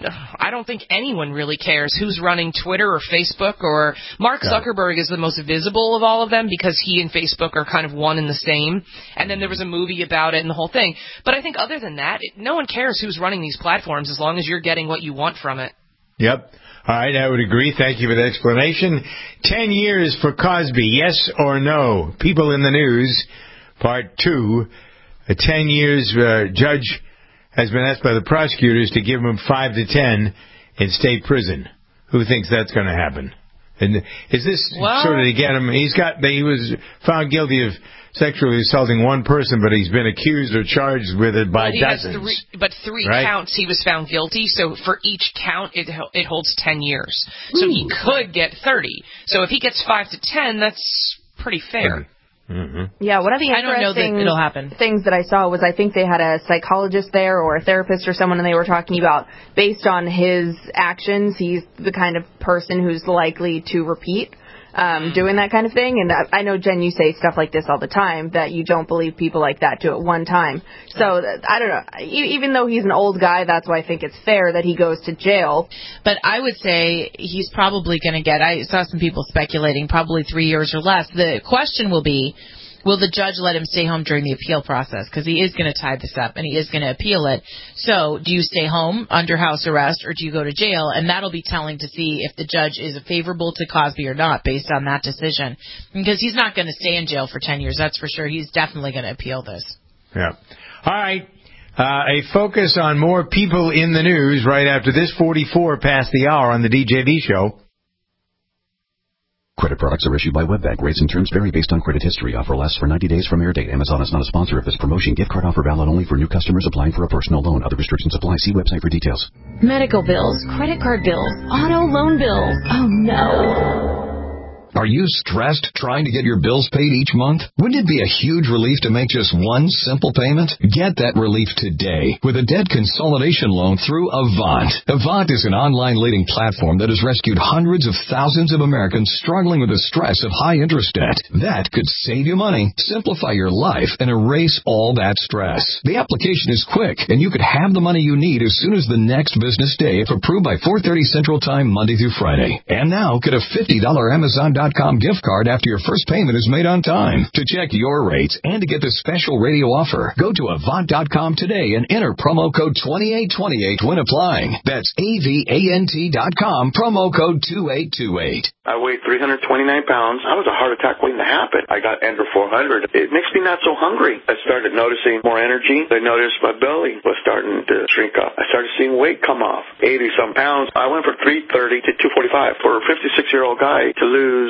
I don't think anyone really cares who's running Twitter or Facebook. Or Mark Got it. Zuckerberg is the most visible of all of them because he and Facebook are kind of one and the same. And then there was a movie about it and the whole thing. But I think other than that, it, no one cares who's running these platforms as long as you're getting what you want from it. Yep. All right, I would agree. Thank you for the explanation. Ten years for Cosby, yes or no? People in the News, part two. A ten years, uh, judge has been asked by the prosecutors to give him five to ten in state prison. Who thinks that's going to happen? And is this Well- sort of to get him? He's got. He was found guilty of sexually assaulting one person, but he's been accused or charged with it by Well, he has dozens. three, but three Right? counts he was found guilty. So for each count, it it holds ten years. So he could get thirty. So if he gets five to ten, that's pretty fair. Mm-hmm. Yeah, one of the I don't know that interesting it'll happen. things that I saw was I think they had a psychologist there or a therapist or someone, and they were talking about based on his actions, he's the kind of person who's likely to repeat um, doing that kind of thing. And I, I know, Jen, you say stuff like this all the time, that you don't believe people like that do it one time. So that- I don't know. E- even though he's an old guy, that's why I think it's fair that he goes to jail. But I would say he's probably going to get, I saw some people speculating, probably three years or less. The question will be, will the judge let him stay home during the appeal process? Because he is going to tie this up, and he is going to appeal it. So do you stay home under house arrest, or do you go to jail? And that'll be telling to see if the judge is favorable to Cosby or not based on that decision. Because he's not going to stay in jail for ten years, that's for sure. He's definitely going to appeal this. Yeah. All right. Uh, a focus on more people in the news right after this forty-four past the hour on the D J V show. Credit products are issued by WebBank. Rates and terms vary based on credit history. Offer lasts for ninety days from air date. Amazon is not a sponsor of this promotion. Gift card offer valid only for new customers applying for a personal loan. Other restrictions apply. See website for details. Medical bills, credit card bills, auto loan bills. Oh no. Are you stressed trying to get your bills paid each month? Wouldn't it be a huge relief to make just one simple payment? Get that relief today with a debt consolidation loan through Avant. Avant is an online leading platform that has rescued hundreds of thousands of Americans struggling with the stress of high interest debt. That could save you money, simplify your life, and erase all that stress. The application is quick, and you could have the money you need as soon as the next business day if approved by four thirty Central Time, Monday through Friday. And now, get a fifty dollars Amazon dot com gift card after your first payment is made on time. To check your rates and to get the special radio offer, go to Avant dot com today and enter promo code twenty-eight twenty-eight when applying. That's A V A N T dot com, promo code two eight two eight. I weighed three hundred twenty-nine pounds. I was a heart attack waiting to happen. I got under four hundred. It makes me not so hungry. I started noticing more energy. I noticed my belly was starting to shrink up. I started seeing weight come off, eighty some pounds. I went from three thirty to two forty-five. For a fifty-six year old guy to lose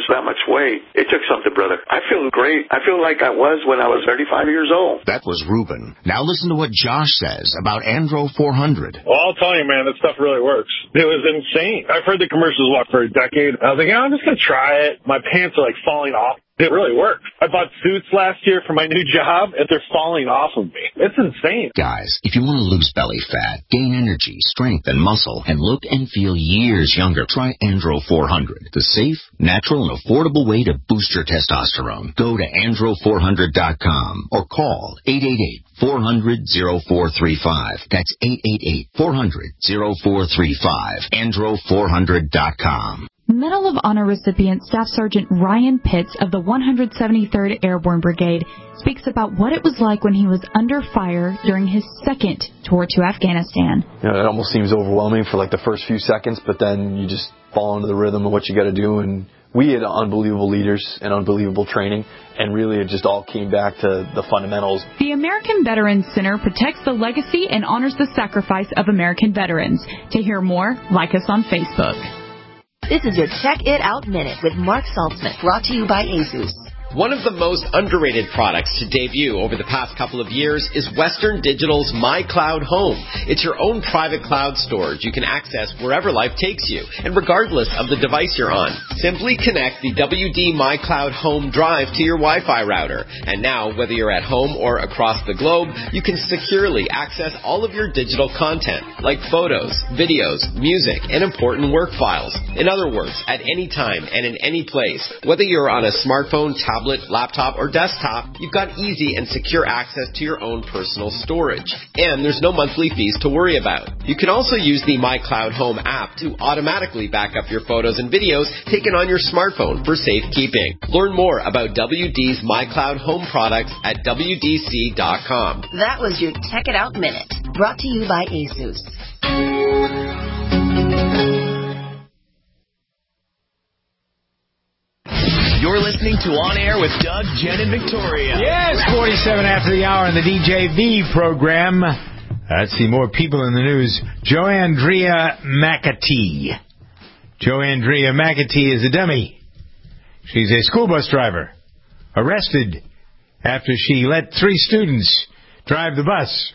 lose that much weight. It took something, brother. I feel great. I feel like I was when I was thirty-five years old. That was Ruben. Now listen to what Josh says about Andro four hundred. Well, I'll tell you, man, that stuff really works. It was insane. I've heard the commercials, what, for a decade. I was like, yeah, I'm just going to try it. My pants are, like, falling off. It really works. I bought suits last year for my new job, and they're falling off of me. It's insane. Guys, if you want to lose belly fat, gain energy, strength, and muscle, and look and feel years younger, try Andro four hundred, the safe, natural, and affordable way to boost your testosterone. Go to andro four hundred dot com or call eight eight eight, four hundred, oh four three five. That's eight eight eight, four hundred, oh four three five. andro four hundred dot com. Medal of Honor recipient Staff Sergeant Ryan Pitts of the one hundred seventy-third Airborne Brigade speaks about what it was like when he was under fire during his second tour to Afghanistan. You know, it almost seems overwhelming for like the first few seconds, but then you just fall into the rhythm of what you got to do. And we had unbelievable leaders and unbelievable training, and really it just all came back to the fundamentals. The American Veterans Center protects the legacy and honors the sacrifice of American veterans. To hear more, like us on Facebook. This is your Check It Out Minute with Mark Saltzman, brought to you by ASUS. One of the most underrated products to debut over the past couple of years is Western Digital's MyCloud Home. It's your own private cloud storage you can access wherever life takes you, and regardless of the device you're on. Simply connect the W D MyCloud Home drive to your Wi-Fi router, and now, whether you're at home or across the globe, you can securely access all of your digital content, like photos, videos, music, and important work files. In other words, at any time and in any place, whether you're on a smartphone, tablet, laptop, or desktop, you've got easy and secure access to your own personal storage. And there's no monthly fees to worry about. You can also use the MyCloud Home app to automatically back up your photos and videos taken on your smartphone for safekeeping. Learn more about W D's MyCloud Home products at W D C dot com. That was your Check It Out Minute, brought to you by ASUS. You're listening to On Air with Doug, Jen, and Victoria. Yes, forty-seven after the hour in the D J V program. Let's see more people in the news. Joandrea McAtee. Joandrea McAtee is a dummy. She's a school bus driver. Arrested after she let three students drive the bus.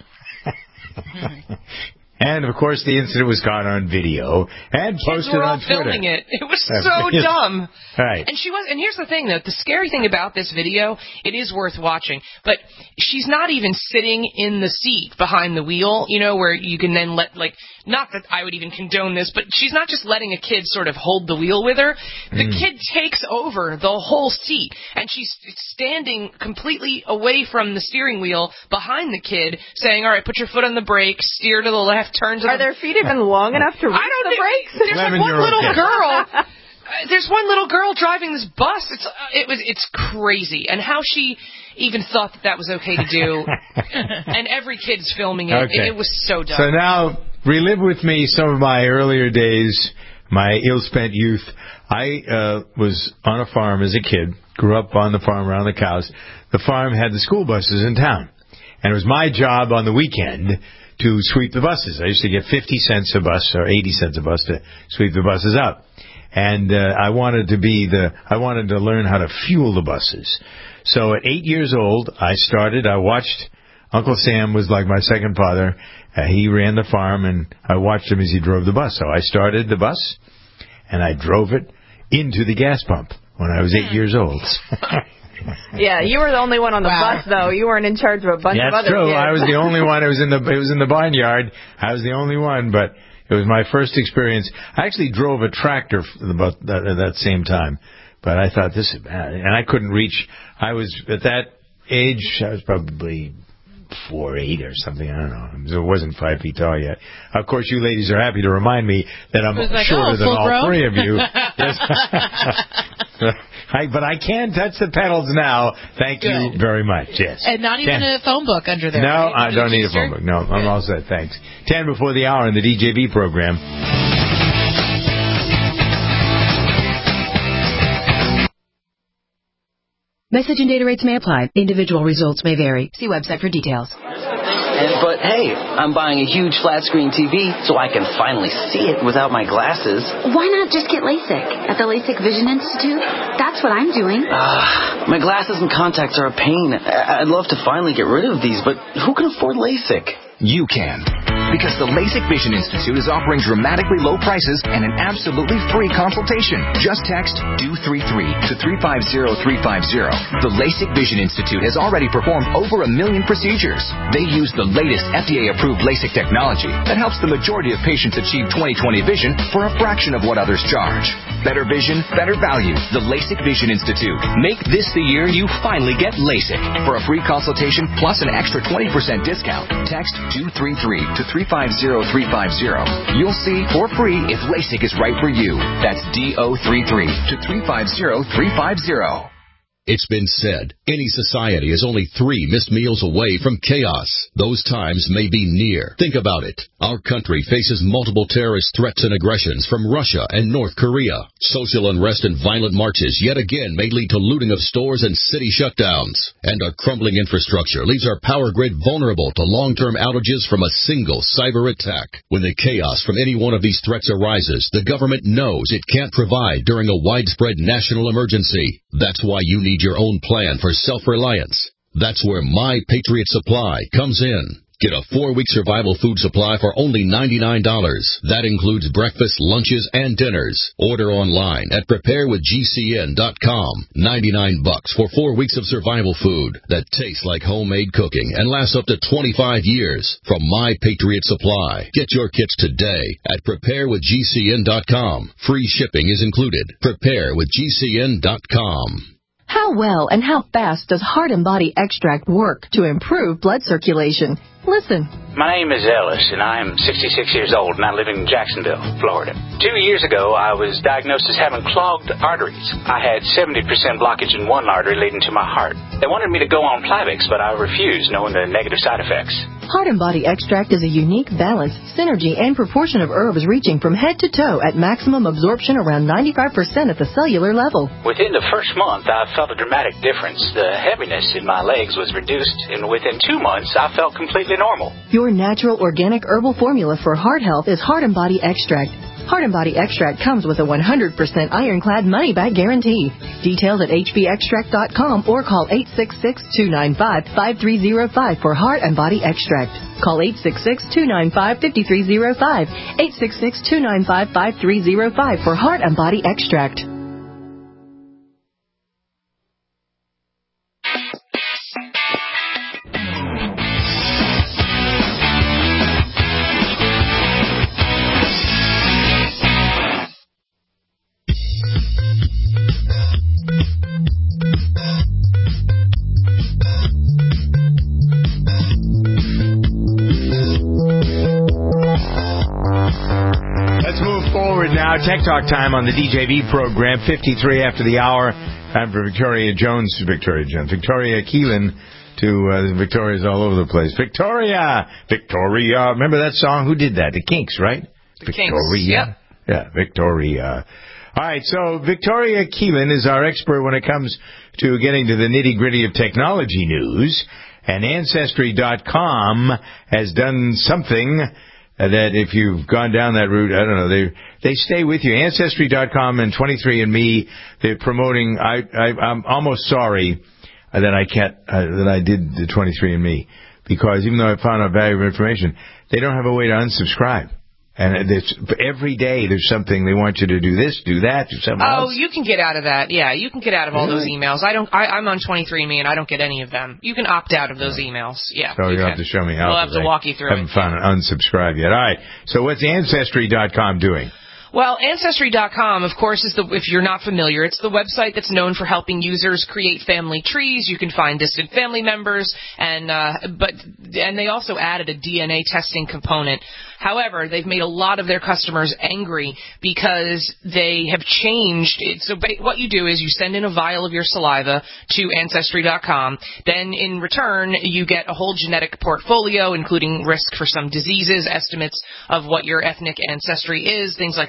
And, of course, the incident was caught on video and posted Kids were all on Twitter. filming it. It was so dumb. Right. And she was. And here's the thing, though. The scary thing about this video, it is worth watching. But she's not even sitting in the seat behind the wheel, you know, where you can then let, like, not that I would even condone this, but she's not just letting a kid sort of hold the wheel with her. The mm. kid takes over the whole seat, and she's standing completely away from the steering wheel behind the kid, saying, all right, put your foot on the brake, steer to the left, turn to Are the... their feet even long enough to reach I don't the think, brakes? There's like one little girl... Uh, there's one little girl driving this bus. It's uh, it was it's crazy, and how she even thought that that was okay to do. And every kid's filming it. Okay. It, it was so dumb. So now, relive with me some of my earlier days, my ill-spent youth. I uh, was on a farm as a kid, grew up on the farm around the cows. The farm had the school buses in town, and it was my job on the weekend to sweep the buses. I used to get fifty cents a bus or eighty cents a bus to sweep the buses up. And uh, I wanted to be the, I wanted to learn how to fuel the buses. So at eight years old, I started, I watched, Uncle Sam was like my second father. Uh, he ran the farm, and I watched him as he drove the bus. So I started the bus, and I drove it into the gas pump when I was eight years old. Yeah, you were the only one on the Wow. bus, though. You weren't in charge of a bunch That's of other true. kids. I was the only one. It was in the it was in the barnyard. I was the only one, but it was my first experience. I actually drove a tractor about that, at that same time, but I thought this is bad, and I couldn't reach. I was at that age. I was probably four eight or something. I don't know. It wasn't five feet tall yet. Of course, you ladies are happy to remind me that I'm like, shorter oh, than all grown? three of you. Yes. I, but I can touch the pedals now. Thank Good. you very much. Yes. And not even Ten. a phone book under there. No, right? I don't need a phone book. No, I'm all set. Thanks. Ten before the hour in the D J V program. Message and data rates may apply. Individual results may vary. See website for details. And, but hey, I'm buying a huge flat screen T V so I can finally see it without my glasses. Why not just get LASIK at the LASIK Vision Institute? That's what I'm doing. Uh, my glasses and contacts are a pain. I'd love to finally get rid of these, but who can afford LASIK? You can. Because the LASIK Vision Institute is offering dramatically low prices and an absolutely free consultation. Just text D O three three to three five zero three five zero. The LASIK Vision Institute has already performed over a million procedures. They use the latest F D A-approved LASIK technology that helps the majority of patients achieve twenty twenty vision for a fraction of what others charge. Better vision, better value. The LASIK Vision Institute. Make this the year you finally get LASIK. For a free consultation plus an extra twenty percent discount, text D O three three to three five zero three five zero. You'll see for free if LASIK is right for you. That's D O three three to three five zero three five zero. It's been said, any society is only three missed meals away from chaos. Those times may be near. Think about it. Our country faces multiple terrorist threats and aggressions from Russia and North Korea. Social unrest and violent marches yet again may lead to looting of stores and city shutdowns. And our crumbling infrastructure leaves our power grid vulnerable to long-term outages from a single cyber attack. When the chaos from any one of these threats arises, the government knows it can't provide during a widespread national emergency. That's why you need your own plan for self-reliance. That's where My Patriot Supply comes in. Get a four-week survival food supply for only ninety-nine dollars. That includes breakfast, lunches, and dinners. Order online at prepare with G C N dot com. ninety-nine bucks for four weeks of survival food that tastes like homemade cooking and lasts up to twenty-five years from My Patriot Supply. Get your kits today at prepare with G C N dot com. Free shipping is included. prepare with G C N dot com. How well and how fast does Heart and Body Extract work to improve blood circulation? Listen. My name is Ellis, and I am sixty-six years old, and I live in Jacksonville, Florida. Two years ago, I was diagnosed as having clogged arteries. I had seventy percent blockage in one artery leading to my heart. They wanted me to go on Plavix, but I refused, knowing the negative side effects. Heart and Body Extract is a unique balance, synergy, and proportion of herbs reaching from head to toe at maximum absorption around ninety-five percent at the cellular level. Within the first month, I felt a dramatic difference. The heaviness in my legs was reduced, and within two months, I felt completely normal. Your natural organic herbal formula for heart health is Heart and Body Extract. Heart and Body Extract comes with a one hundred percent ironclad money-back guarantee. Details at H B extract dot com or call eight six six, two nine five, five three zero five for Heart and Body Extract. Call eight six six, two nine five, five three zero five, eight six six, two nine five, five three zero five for Heart and Body Extract. Tech Talk time on the D J V program, fifty-three after the hour. Time for Victoria Jones, Victoria Jones, Victoria Keelan to uh, Victoria's all over the place. Victoria, Victoria. Remember that song? Who did that? The Kinks, right? The Victoria. Kinks, yep. Yeah, Victoria. All right, so Victoria Keelan is our expert when it comes to getting to the nitty-gritty of technology news. And Ancestry dot com has done something that if you've gone down that route, I don't know, they they stay with you. Ancestry dot com and twenty-three and me, they're promoting. I, I I'm almost sorry that I can't uh, that I did the twenty-three and me, because even though I found out valuable information, they don't have a way to unsubscribe. And it's, every day there's something they want you to do this, do that, do something oh, else. Oh, you can get out of that. Yeah, you can get out of all really? those emails. I don't. I, I'm on twenty-three and me, and I don't get any of them. You can opt out of those emails. Yeah. So you can. have to show me how. We'll have to walk you through I haven't it. found an unsubscribe yet. All right. So what's Ancestry dot com doing? Well, Ancestry dot com, of course, is the, if you're not familiar, it's the website that's known for helping users create family trees. You can find distant family members, and uh, but and they also added a D N A testing component. However, they've made a lot of their customers angry because they have changed it. So ba- what you do is you send in a vial of your saliva to Ancestry dot com. Then in return, you get a whole genetic portfolio, including risk for some diseases, estimates of what your ethnic ancestry is, things like that.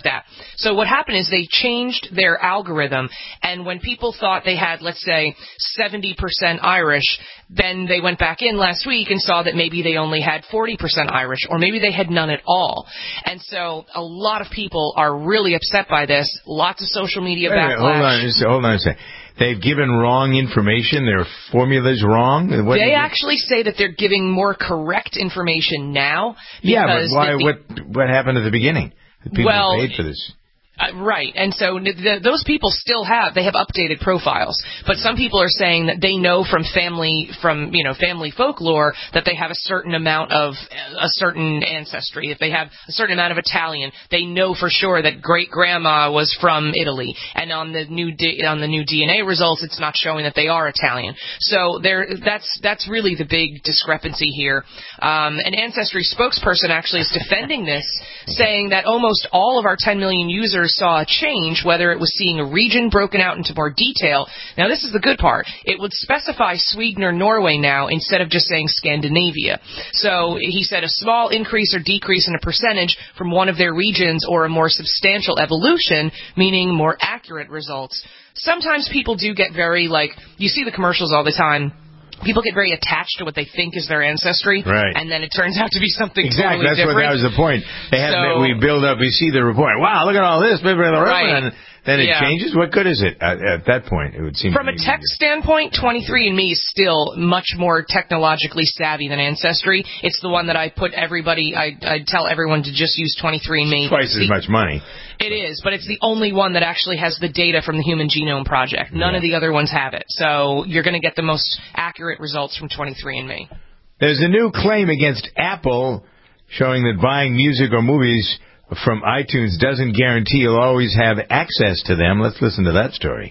that. So what happened is they changed their algorithm, and when people thought they had, let's say, seventy percent Irish, then they went back in last week and saw that maybe they only had forty percent Irish, or maybe they had none at all. And so a lot of people are really upset by this. Lots of social media Wait, backlash. wait, hold on, just, hold on a second. They've given wrong information. Their formula's wrong. What they actually say that they're giving more correct information now. Yeah, but why? The, what what happened at the beginning? The people well, paid for this. Uh, right, and so th- those people still have, they have updated profiles, but some people are saying that they know from family, from, you know, family folklore that they have a certain amount of, a certain ancestry. If they have a certain amount of Italian, they know for sure that great-grandma was from Italy, and on the new D- on the new D N A results, it's not showing that they are Italian. So there, that's, that's really the big discrepancy here. Um, an Ancestry spokesperson actually is defending this, saying that almost all of our ten million users saw a change, whether it was seeing a region broken out into more detail. Now, this is the good part. It would specify Sweden or Norway now instead of just saying Scandinavia. So he said a small increase or decrease in a percentage from one of their regions, or a more substantial evolution, meaning more accurate results. Sometimes people do get very, like, you see the commercials all the time. People get very attached to what they think is their ancestry, right. and then it turns out to be something exactly. totally That's different. What, that was the point. They have, so, we build up, we see the report. Wow, look at all this. Right. And then it yeah. changes. What good is it at, at that point? It would seem From to a tech standpoint, twenty-three and me is still much more technologically savvy than Ancestry. It's the one that I put everybody, I, I tell everyone to just use twenty-three and me. Twice as much money. It is, but it's the only one that actually has the data from the Human Genome Project. None yeah. of the other ones have it. So you're going to get the most accurate results from twenty-three and me. There's a new claim against Apple showing that buying music or movies from iTunes doesn't guarantee you'll always have access to them. Let's listen to that story.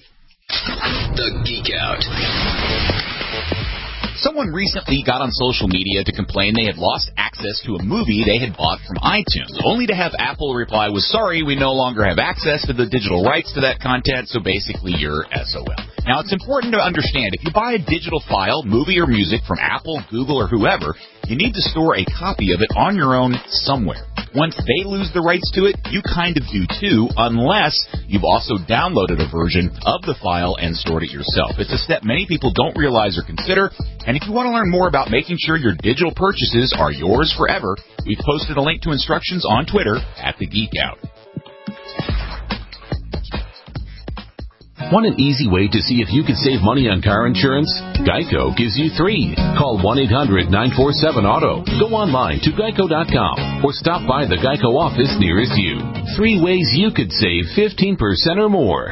The Geek Out. Someone recently got on social media to complain they had lost access to a movie they had bought from iTunes, only to have Apple reply with, sorry, we no longer have access to the digital rights to that content, so basically you're S O L. Now, it's important to understand, if you buy a digital file, movie or music from Apple, Google, or whoever, you need to store a copy of it on your own somewhere. Once they lose the rights to it, you kind of do too, unless you've also downloaded a version of the file and stored it yourself. It's a step many people don't realize or consider, and if you want to learn more about making sure your digital purchases are yours forever, we've posted a link to instructions on Twitter at The Geek Out. Want an easy way to see if you could save money on car insurance? Geico gives you three. Call one eight hundred nine four seven auto. Go online to geico dot com or stop by the Geico office nearest you. Three ways you could save fifteen percent or more.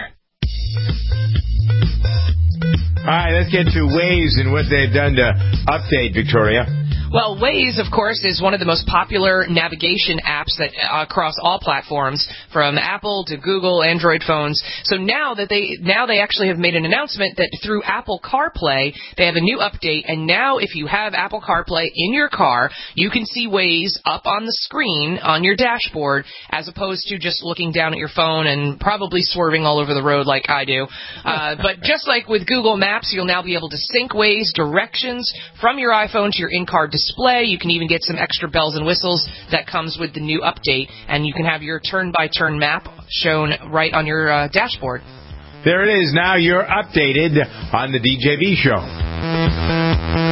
All right, let's get to Waze and what they've done to update, Victoria. Well, Waze, of course, is one of the most popular navigation apps that uh, across all platforms, from Apple to Google, Android phones. So now that they now they actually have made an announcement that through Apple CarPlay, they have a new update, and now if you have Apple CarPlay in your car, you can see Waze up on the screen on your dashboard, as opposed to just looking down at your phone and probably swerving all over the road like I do. Uh, but just like with Google Maps, you'll now be able to sync Waze directions from your iPhone to your in-car display. You can even get some extra bells and whistles that comes with the new update, and you can have your turn-by-turn map shown right on your uh, dashboard. There it is. Now you're updated on the D J V show.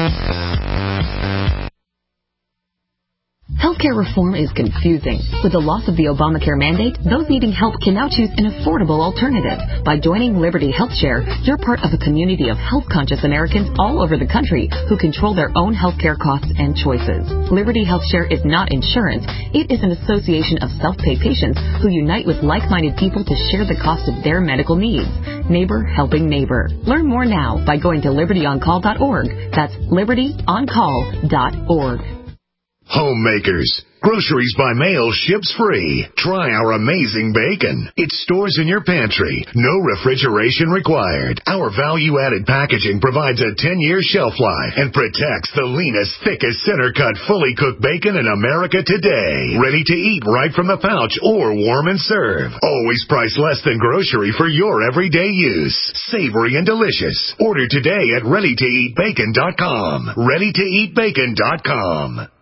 Healthcare reform is confusing. With the loss of the Obamacare mandate, those needing help can now choose an affordable alternative. By joining Liberty HealthShare, you're part of a community of health-conscious Americans all over the country who control their own healthcare costs and choices. Liberty HealthShare is not insurance. It is an association of self-pay patients who unite with like-minded people to share the cost of their medical needs. Neighbor helping neighbor. Learn more now by going to liberty on call dot org. That's liberty on call dot org. Homemakers. Groceries by mail ships free. Try our amazing bacon. It stores in your pantry. No refrigeration required. Our value-added packaging provides a ten-year shelf life and protects the leanest, thickest, center-cut, fully cooked bacon in America today. Ready to eat right from the pouch or warm and serve. Always priced less than grocery for your everyday use. Savory and delicious. Order today at ready to eat bacon dot com. ready to eat bacon dot com.